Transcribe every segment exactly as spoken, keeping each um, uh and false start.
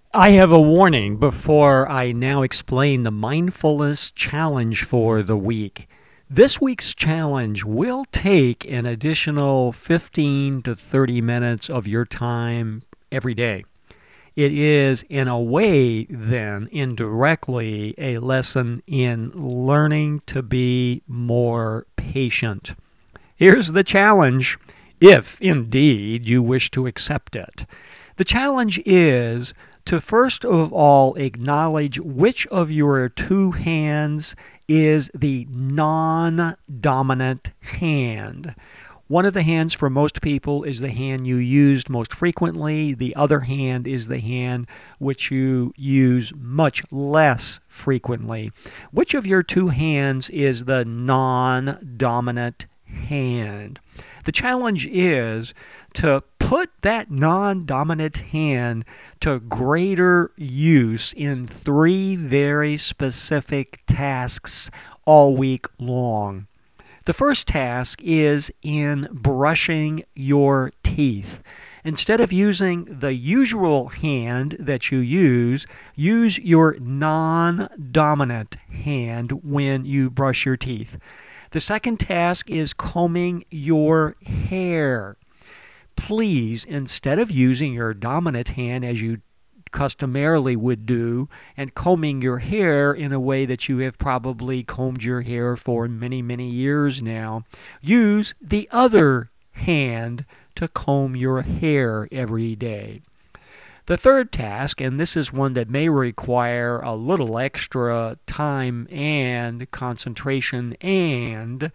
I have a warning before I now explain the mindfulness challenge for the week. This week's challenge will take an additional fifteen to thirty minutes of your time every day. It is, in a way, then, indirectly, a lesson in learning to be more patient. Here's the challenge, if indeed you wish to accept it. The challenge is to first of all acknowledge which of your two hands is the non dominant hand. One of the hands for most people is the hand you used most frequently. The other hand is the hand which you use much less frequently. Which of your two hands is the non dominant hand? The challenge is to put that non-dominant hand to greater use in three very specific tasks all week long. The first task is in brushing your teeth. Instead of using the usual hand that you use, use your non-dominant hand when you brush your teeth. The second task is combing your hair. Please, instead of using your dominant hand as you customarily would do and combing your hair in a way that you have probably combed your hair for many, many years now, use the other hand to comb your hair every day. The third task, and this is one that may require a little extra time and concentration and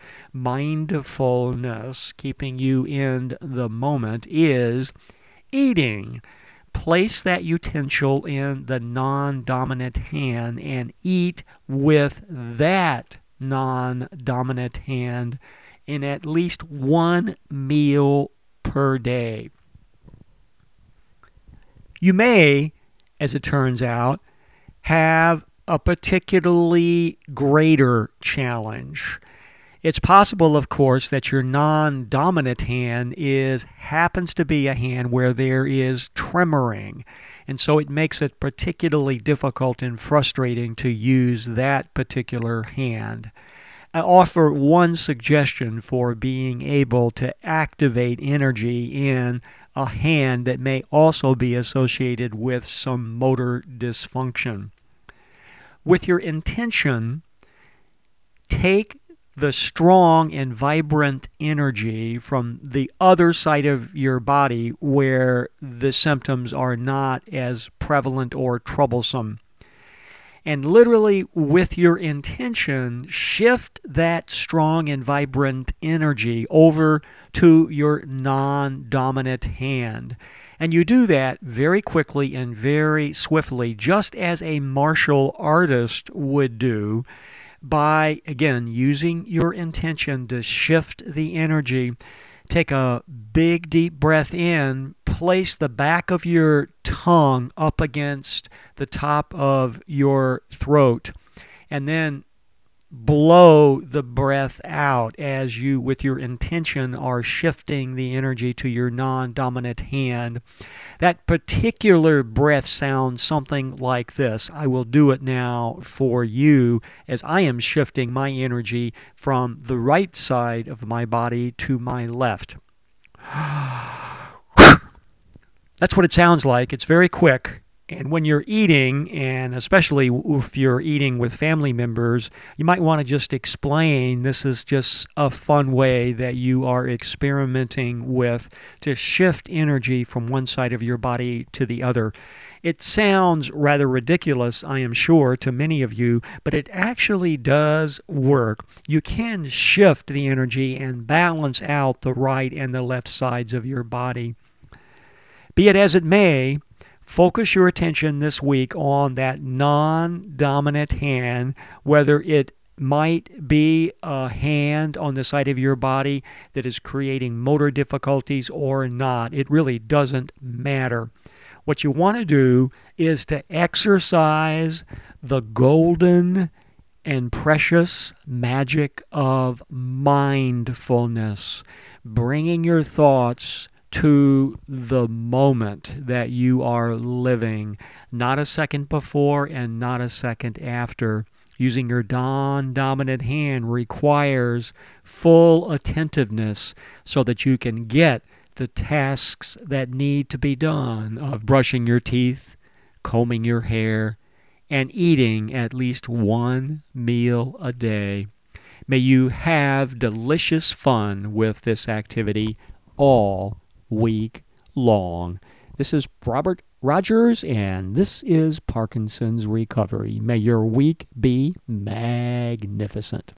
mindfulness, keeping you in the moment, is eating. Place that utensil in the non-dominant hand and eat with that non-dominant hand in at least one meal per day. You may, as it turns out, have a particularly greater challenge. It's possible, of course, that your non-dominant hand is happens to be a hand where there is tremoring, and so it makes it particularly difficult and frustrating to use that particular hand. I offer one suggestion for being able to activate energy in a hand that may also be associated with some motor dysfunction. With your intention, take the strong and vibrant energy from the other side of your body where the symptoms are not as prevalent or troublesome. And literally, with your intention, shift that strong and vibrant energy over to your non-dominant hand. And you do that very quickly and very swiftly, just as a martial artist would do, by, again, using your intention to shift the energy. Take a big, deep breath in. Place the back of your tongue up against the top of your throat. And then blow the breath out as you, with your intention, are shifting the energy to your non-dominant hand. That particular breath sounds something like this. I will do it now for you as I am shifting my energy from the right side of my body to my left. That's what it sounds like. It's very quick. And when you're eating, and especially if you're eating with family members, you might want to just explain this is just a fun way that you are experimenting with to shift energy from one side of your body to the other. It sounds rather ridiculous, I am sure, to many of you, but it actually does work. You can shift the energy and balance out the right and the left sides of your body. Be it as it may, focus your attention this week on that non-dominant hand, whether it might be a hand on the side of your body that is creating motor difficulties or not. It really doesn't matter. What you want to do is to exercise the golden and precious magic of mindfulness, bringing your thoughts to the moment that you are living, not a second before and not a second after. Using your non-dominant hand requires full attentiveness so that you can get the tasks that need to be done of brushing your teeth, combing your hair, and eating at least one meal a day. May you have delicious fun with this activity all week long. This is Robert Rogers, and this is Parkinson's Recovery. May your week be magnificent.